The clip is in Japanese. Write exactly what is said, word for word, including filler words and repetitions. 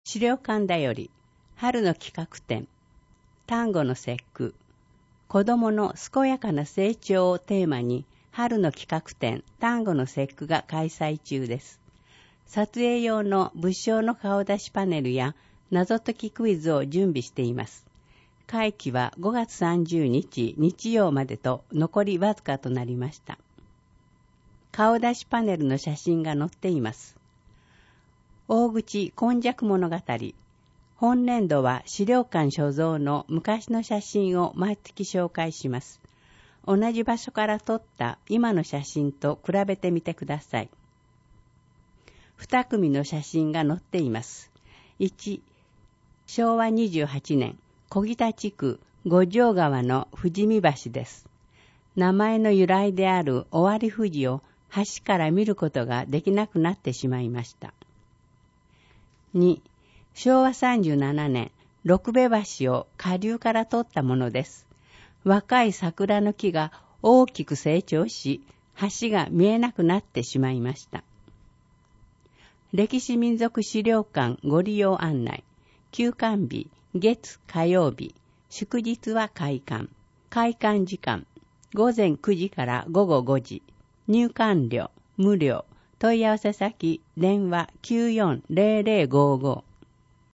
資料館だより春の企画展端午の節句子どもの健やかな成長をテーマに春の企画展端午の節句が開催中です。撮影用の仏性の顔出しパネルや謎解きクイズを準備しています。会期はごがつさんじゅうにち日曜までと残りわずかとなりました。顔出しパネルの写真が載っています。大口今昔物語。本年度は資料館所蔵の昔の写真を毎月紹介します。同じ場所から撮った今の写真と比べてみてください。に組の写真が載っています。いち、しょうわにじゅうはちねん、小北地区五条川の富士見橋です。名前の由来である尾張富士を橋から見ることができなくなってしまいました。に、しょうわさんじゅうななねん、六部橋を下流から撮ったものです。若い桜の木が大きく成長し、橋が見えなくなってしまいました。歴史民族資料館ご利用案内。休館日、月火曜日、祝日は開館。開館時間、ごぜんくじからごごごじ。入館料、無料。問い合わせ先、電話きゅうよんゼロゼロごご。